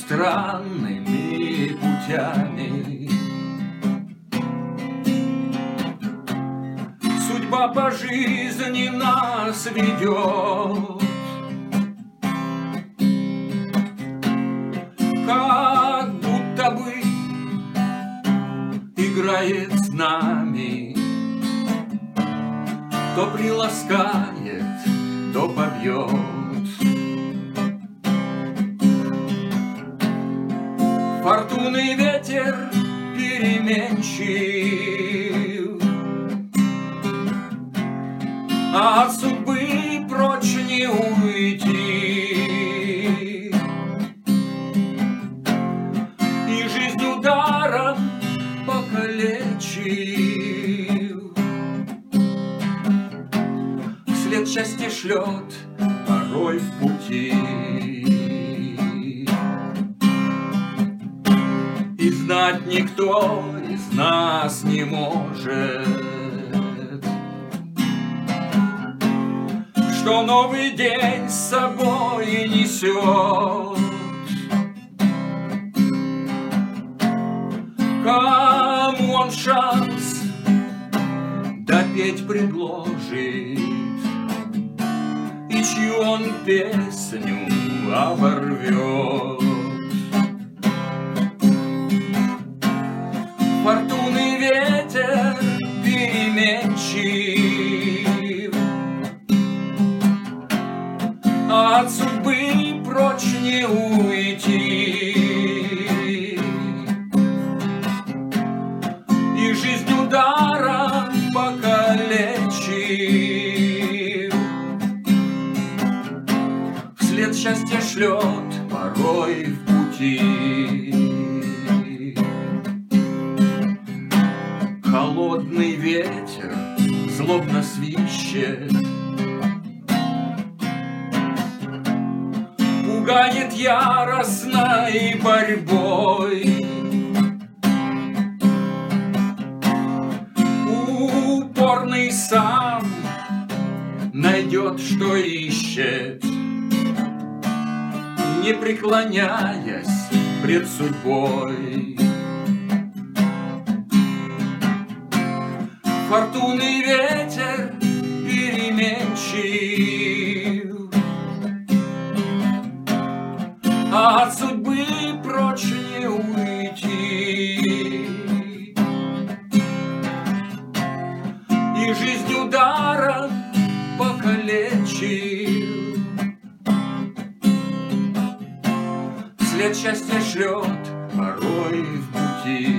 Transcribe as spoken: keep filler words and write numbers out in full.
странными путями. Судьба по жизни нас ведет, как будто бы играет с нами, то приласкает, то побьет. Фортунный ветер переменчив, а от судьбы прочь не уйти. И жизнь ударом покалечив, вслед счастье шлет порой в пути. И знать никто из нас не может, что новый день с собой несет. Кому он шанс допеть предложит, и чью он песню оборвет. Фортунный ветер переменчив, а от судьбы прочь не уйти. И жизнь ударом покалечив, вслед счастье шлет порой в пути. Холодный ветер злобно свищет, пугает яростной борьбой. Упорный сам найдет, что ищет, не преклоняясь пред судьбой. Фортунный ветер переменчив, а от судьбы прочь не уйти. И жизнь ударом покалечив, вслед счастье шлет порой в пути.